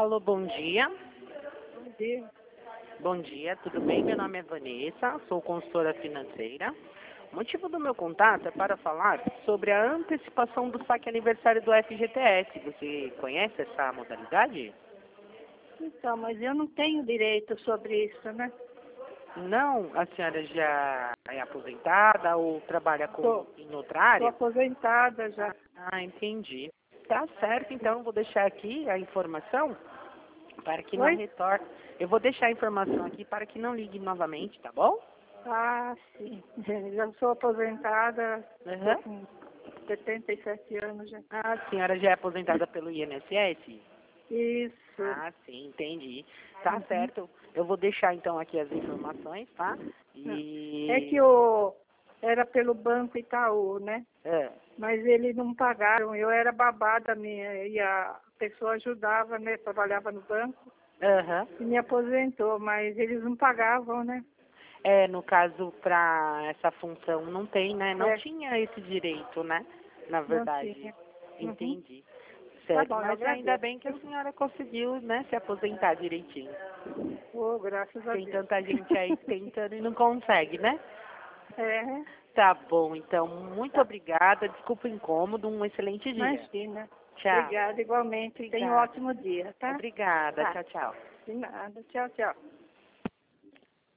Alô, bom dia. Bom dia. Bom dia, tudo bem? Meu nome é Vanessa, sou consultora financeira. O motivo do meu contato é para falar sobre a antecipação do saque aniversário do FGTS. Você conhece essa modalidade? Então, mas eu não tenho direito sobre isso, né? Não, a senhora já é aposentada ou trabalha em outra Estou área? aposentada já. Ah, entendi. Tá certo, então eu vou deixar aqui a informação para que não Oi? retorne. Eu vou deixar a informação aqui para que não ligue novamente, tá bom? Ah, sim. Já sou aposentada, estou Aham. com 77 anos já. Ah, a senhora já é aposentada pelo INSS? Isso. Ah, sim, entendi. Tá Uhum. certo. Eu vou deixar então aqui as informações, tá? É que E. eu era pelo Banco Itaú, né? É. Mas eles não pagaram. Eu era babada minha e a pessoa ajudava, né? Trabalhava no banco Aham. e me aposentou, mas eles não pagavam, né? É, no caso, para essa função não tem, né? Não É, tinha esse direito, né? Na não verdade. tinha. Uhum. Entendi. Tá Certo, bom, eu mas ainda agradeço. bem que a senhora conseguiu, né, se aposentar direitinho. Oh, graças a Tem Deus. tanta gente aí tentando e não consegue, né? É, Tá bom, então, muito tá. obrigada. Desculpa o incômodo, um excelente dia. Imagina. Tchau. Obrigada, igualmente. Tenha um Obrigada. ótimo dia, tá? Obrigada. Tá. Tchau, tchau. De nada. Tchau, tchau.